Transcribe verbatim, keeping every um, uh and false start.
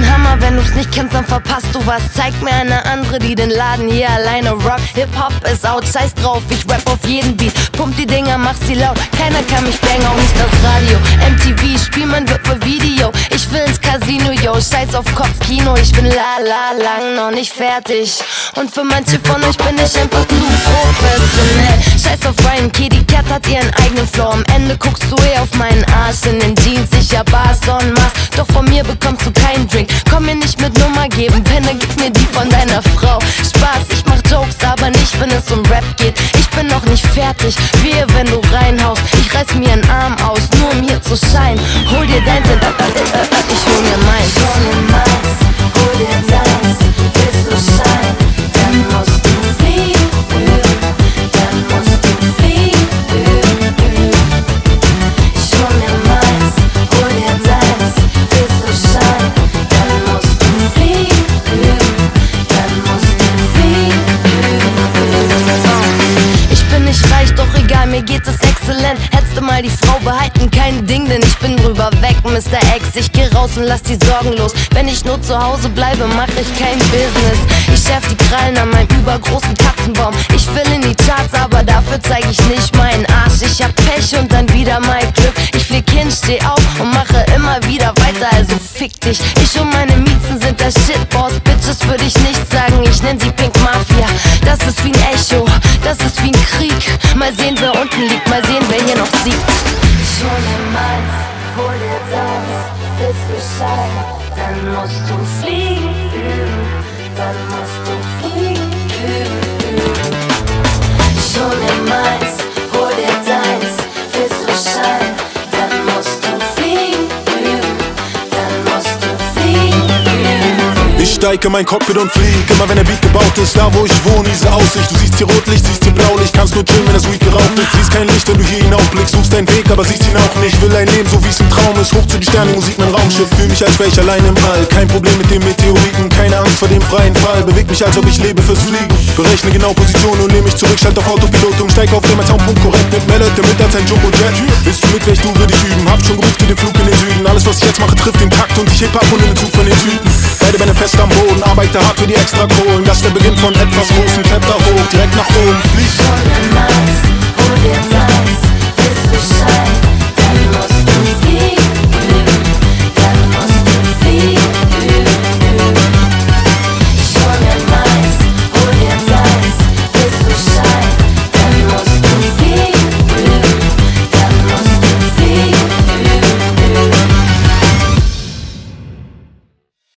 bin Hammer, wenn du's nicht kennst, dann verpasst du was. Zeig mir eine andere, die den Laden hier alleine rock. Hip-Hop ist out, scheiß drauf, ich rap auf jeden Beat. Pump die Dinger, mach sie laut, keiner kann mich bangen, auch nicht das Radio. M T V, spiel mein Whip für Video. Ich will ins Casino, yo, scheiß auf Kopfkino. Ich bin la la lang noch nicht fertig. Und für manche von euch bin ich einfach zu professionell. Scheiß auf Ryan, Kitty Cat hat ihren eigenen Flow. Am Ende guckst du eh auf meinen Arsch in den Jeans. Ich hab Bars en masse, doch von mir bekommst du keinen Drink. Komm mir nicht mit Nummer geben, wenn, dann gib mir die von deiner Frau. Spaß, ich mach Jokes, aber nicht, wenn es um Rap geht. Ich bin noch nicht fertig, wehe, wenn du reinhaust. Ich reiß mir einen Arm aus, nur um hier zu scheinen. Hol dir deins, äh, äh, äh, äh, ich hol mir meins. Hol mir meins, hol dir deins. Willst du scheinen, dann musst du fliegen, dann musst du fliegen. Ich hol mir meins, hol dir deins. Willst du scheinen, dann musst du fliegen, dann musst du fliegen. Ich bin nicht reich, doch egal, mir geht es exzellent. Hättest du mal die Frau behalten, kein Ding, denn ich bin drüber weg, Mister X. Ich geh raus und lass die Sorgen los. Wenn ich nur zu Hause bleibe, mach ich kein Business. Ich schärf die Krallen an meinem übergroßen Katzenbaum. Ich will in die Charts, aber dafür zeig ich nicht meinen Arsch. Ich hab Pech und dann wieder mein Glück. Ich flieg hin, steh auf und mache immer wieder weiter, also fick dich. Ich und meine Miezen sind der Shitboss. Bitches würde ich nicht sagen, ich nenn sie Pink Mafia. Das ist wie ein Echo, das ist wie ein Krieg. Mal sehen, wer unten liegt, mal sehen, wer hier noch siegt. Ich hol mir meins, hol dir deins. Willst du scheinen, dann musst du fliegen üben. Dann musst du fliegen üben, üben. Ich hol mir meins, hol dir deins. Willst du scheinen, dann musst du fliegen üben. Dann musst du fliegen üben. Ich steige in mein Cockpit und flieg, immer wenn der Beat gebaut ist. Da wo ich wohne, diese Aussicht. Du siehst hier Rotlicht, siehst hier Blaulicht. Kannst nur chillen, wenn das Weed geraucht ist. Siehst kein Licht, wenn du hier hinaufblickst. Suchst deinen Weg, aber siehst ihn auch nicht. Will ein Leben, so wie es ein Traum ist. Hoch zu die Sterne, Musik, mein Raumschiff. Fühl mich, als wär ich allein im All. Kein Problem mit dem Meteoriten, keine Angst vor dem freien Fall. Beweg mich, als ob ich lebe fürs Fliegen. Berechne genau Position und nehm mich zurück. Schalt auf Autopilot und steig auf dem Soundpunkt korrekt. Mit mehr Leute mit als ein Jumbo-Jet. Bist du mit, welch du würde ich üben. Hab schon gerufen für den Flug in den Süden. Alles, was ich jetzt mache, trifft den Takt und ich heb ab und in den Zug von den Tüten. Beide Beine fest am Boden, arbeite hart für die extra Kohlen. Das ist der Beginn von etwas Großem, Chapter